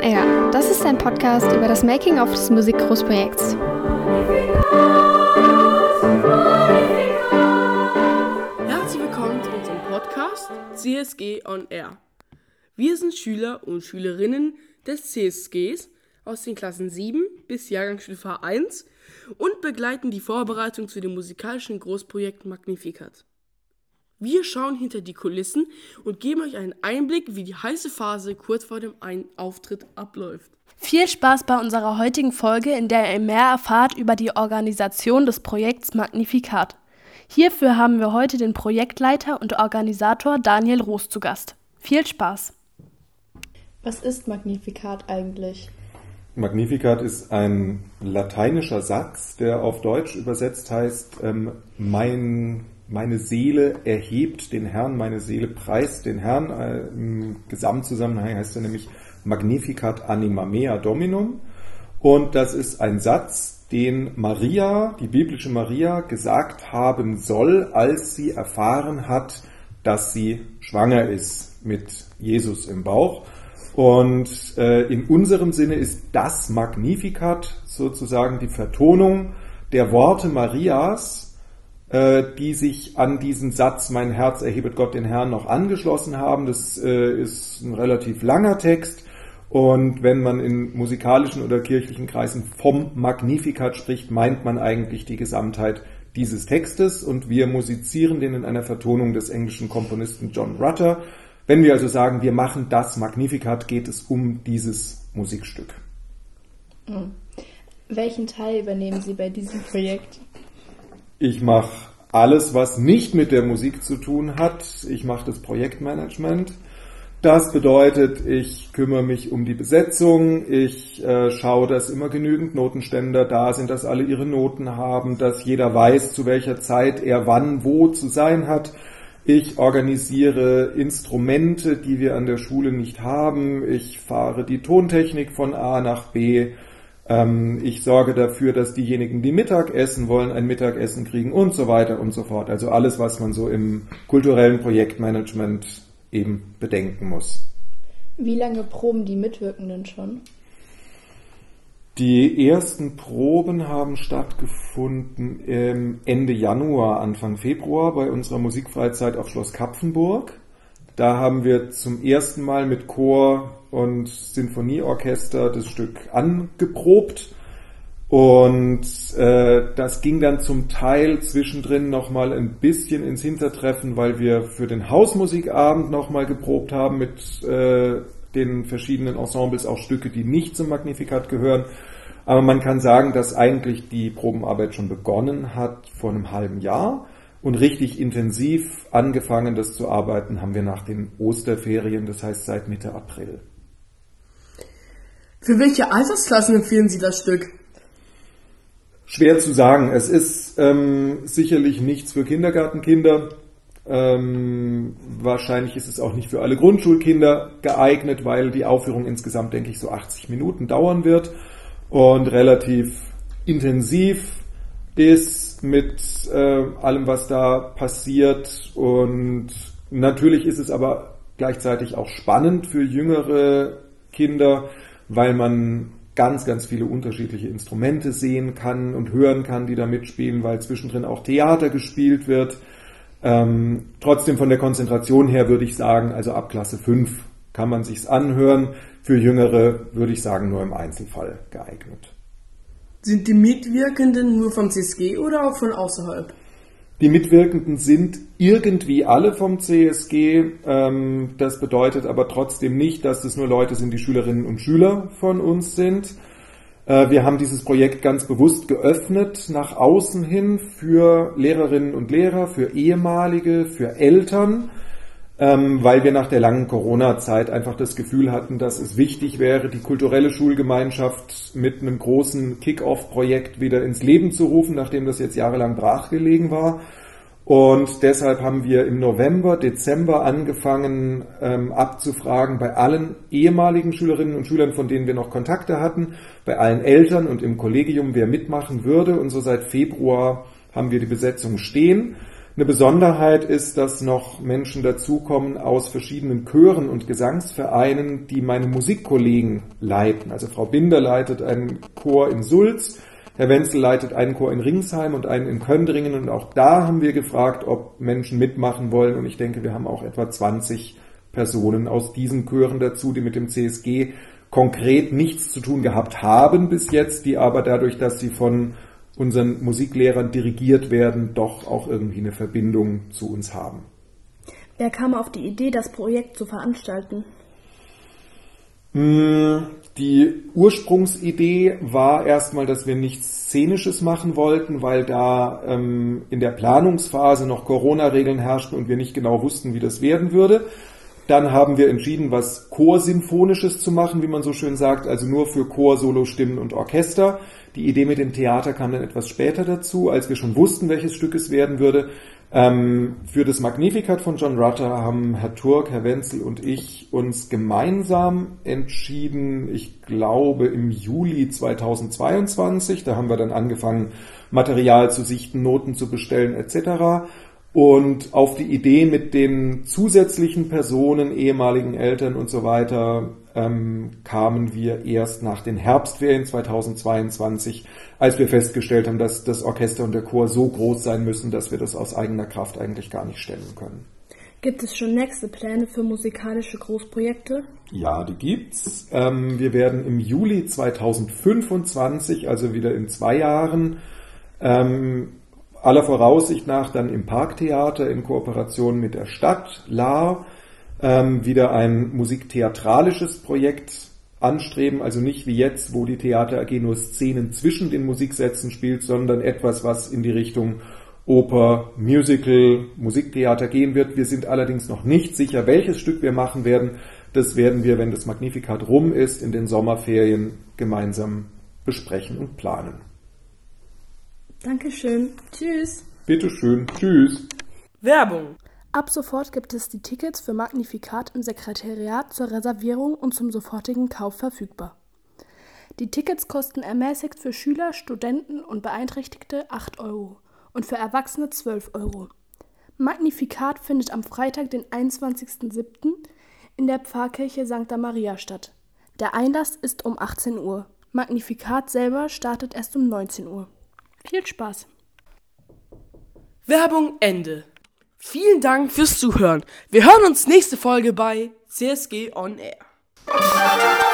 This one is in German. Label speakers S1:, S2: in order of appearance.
S1: Air. Das ist ein Podcast über das Making-of des Musikgroßprojekts.
S2: Herzlich willkommen zu unserem Podcast CSG on Air. Wir sind Schüler und Schülerinnen des CSGs aus den Klassen 7 bis Jahrgangsstufe 1 und begleiten die Vorbereitung zu dem musikalischen Großprojekt Magnificat. Wir schauen hinter die Kulissen und geben euch einen Einblick, wie die heiße Phase kurz vor dem Auftritt abläuft.
S3: Viel Spaß bei unserer heutigen Folge, in der ihr mehr erfahrt über die Organisation des Projekts Magnificat. Hierfür haben wir heute den Projektleiter und Organisator Daniel Roos zu Gast. Viel Spaß!
S4: Was ist Magnificat eigentlich?
S5: Magnificat ist ein lateinischer Satz, der auf Deutsch übersetzt heißt, meine Seele erhebt den Herrn, meine Seele preist den Herrn. Im Gesamtzusammenhang heißt er nämlich Magnificat anima mea dominum. Und das ist ein Satz, den Maria, die biblische Maria, gesagt haben soll, als sie erfahren hat, dass sie schwanger ist mit Jesus im Bauch. Und in unserem Sinne ist das Magnificat sozusagen die Vertonung der Worte Marias, die sich an diesen Satz, mein Herz erhebet Gott den Herrn, noch angeschlossen haben. Das ist ein relativ langer Text. Und wenn man in musikalischen oder kirchlichen Kreisen vom Magnificat spricht, meint man eigentlich die Gesamtheit dieses Textes. Und wir musizieren den in einer Vertonung des englischen Komponisten John Rutter. Wenn wir also sagen, wir machen das Magnificat, geht es um dieses Musikstück.
S4: Welchen Teil übernehmen Sie bei diesem Projekt?
S5: Ich mache alles, was nicht mit der Musik zu tun hat. Ich mache das Projektmanagement. Das bedeutet, ich kümmere mich um die Besetzung. Ich schaue, dass immer genügend Notenständer da sind, dass alle ihre Noten haben, dass jeder weiß, zu welcher Zeit er wann wo zu sein hat. Ich organisiere Instrumente, die wir an der Schule nicht haben. Ich fahre die Tontechnik von A nach B. Ich sorge dafür, dass diejenigen, die Mittag essen wollen, ein Mittagessen kriegen und so weiter und so fort. Also alles, was man so im kulturellen Projektmanagement eben bedenken muss.
S4: Wie lange proben die Mitwirkenden schon?
S5: Die ersten Proben haben stattgefunden Ende Januar, Anfang Februar bei unserer Musikfreizeit auf Schloss Kapfenburg. Da haben wir zum ersten Mal mit Chor und Sinfonieorchester das Stück angeprobt. Und das ging dann zum Teil zwischendrin nochmal ein bisschen ins Hintertreffen, weil wir für den Hausmusikabend nochmal geprobt haben mit den verschiedenen Ensembles, auch Stücke, die nicht zum Magnificat gehören. Aber man kann sagen, dass eigentlich die Probenarbeit schon begonnen hat vor einem halben Jahr. Und richtig intensiv angefangen, das zu arbeiten, haben wir nach den Osterferien, das heißt seit Mitte April.
S2: Für welche Altersklassen empfehlen Sie das Stück?
S5: Schwer zu sagen. Es ist sicherlich nichts für Kindergartenkinder. Wahrscheinlich ist es auch nicht für alle Grundschulkinder geeignet, weil die Aufführung insgesamt, denke ich, so 80 Minuten dauern wird und relativ intensiv ist mit allem, was da passiert. Und natürlich ist es aber gleichzeitig auch spannend für jüngere Kinder, weil man ganz, ganz viele unterschiedliche Instrumente sehen kann und hören kann, die da mitspielen, weil zwischendrin auch Theater gespielt wird. Trotzdem von der Konzentration her würde ich sagen, also ab Klasse 5 kann man sich's anhören. Für Jüngere würde ich sagen, nur im Einzelfall geeignet.
S2: Sind die Mitwirkenden nur vom CSG oder auch von außerhalb?
S5: Die Mitwirkenden sind irgendwie alle vom CSG. Das bedeutet aber trotzdem nicht, dass es nur Leute sind, die Schülerinnen und Schüler von uns sind. Wir haben dieses Projekt ganz bewusst geöffnet nach außen hin für Lehrerinnen und Lehrer, für ehemalige, für Eltern, weil wir nach der langen Corona-Zeit einfach das Gefühl hatten, dass es wichtig wäre, die kulturelle Schulgemeinschaft mit einem großen Kick-Off-Projekt wieder ins Leben zu rufen, nachdem das jetzt jahrelang brachgelegen war. Und deshalb haben wir im November, Dezember angefangen abzufragen bei allen ehemaligen Schülerinnen und Schülern, von denen wir noch Kontakte hatten, bei allen Eltern und im Kollegium, wer mitmachen würde. Und so seit Februar haben wir die Besetzung stehen. Eine Besonderheit ist, dass noch Menschen dazukommen aus verschiedenen Chören und Gesangsvereinen, die meine Musikkollegen leiten. Also Frau Binder leitet einen Chor in Sulz, Herr Wenzel leitet einen Chor in Ringsheim und einen in Köndringen. Und auch da haben wir gefragt, ob Menschen mitmachen wollen. Und ich denke, wir haben auch etwa 20 Personen aus diesen Chören dazu, die mit dem CSG konkret nichts zu tun gehabt haben bis jetzt, die aber dadurch, dass sie von unseren Musiklehrern dirigiert werden, doch auch irgendwie eine Verbindung zu uns haben.
S3: Wer kam auf die Idee, das Projekt zu veranstalten?
S5: Die Ursprungsidee war erstmal, dass wir nichts Szenisches machen wollten, weil da in der Planungsphase noch Corona-Regeln herrschten und wir nicht genau wussten, wie das werden würde. Dann haben wir entschieden, was Chorsymphonisches zu machen, wie man so schön sagt, also nur für Chor, Solo, Stimmen und Orchester. Die Idee mit dem Theater kam dann etwas später dazu, als wir schon wussten, welches Stück es werden würde. Für das Magnificat von John Rutter haben Herr Turk, Herr Wenzel und ich uns gemeinsam entschieden, ich glaube im Juli 2022. Da haben wir dann angefangen, Material zu sichten, Noten zu bestellen etc. Und auf die Idee mit den zusätzlichen Personen, ehemaligen Eltern und so weiter, kamen wir erst nach den Herbstferien 2022, als wir festgestellt haben, dass das Orchester und der Chor so groß sein müssen, dass wir das aus eigener Kraft eigentlich gar nicht stemmen können.
S3: Gibt es schon nächste Pläne für musikalische Großprojekte?
S5: Ja, die gibt's. Wir werden im Juli 2025, also wieder in 2 Jahren, aller Voraussicht nach dann im Parktheater in Kooperation mit der Stadt Lahr wieder ein musiktheatralisches Projekt anstreben, also nicht wie jetzt, wo die Theater AG nur Szenen zwischen den Musiksätzen spielt, sondern etwas, was in die Richtung Oper, Musical, Musiktheater gehen wird. Wir sind allerdings noch nicht sicher, welches Stück wir machen werden. Das werden wir, wenn das Magnificat rum ist, in den Sommerferien gemeinsam besprechen und planen.
S3: Dankeschön. Tschüss.
S5: Bitteschön. Tschüss.
S2: Werbung.
S3: Ab sofort gibt es die Tickets für Magnificat im Sekretariat zur Reservierung und zum sofortigen Kauf verfügbar. Die Tickets kosten ermäßigt für Schüler, Studenten und Beeinträchtigte 8 € und für Erwachsene 12 €. Magnificat findet am Freitag, den 21.07. in der Pfarrkirche St. Maria statt. Der Einlass ist um 18 Uhr. Magnificat selber startet erst um 19 Uhr. Viel Spaß!
S2: Werbung Ende. Vielen Dank fürs Zuhören. Wir hören uns nächste Folge bei CSG On Air.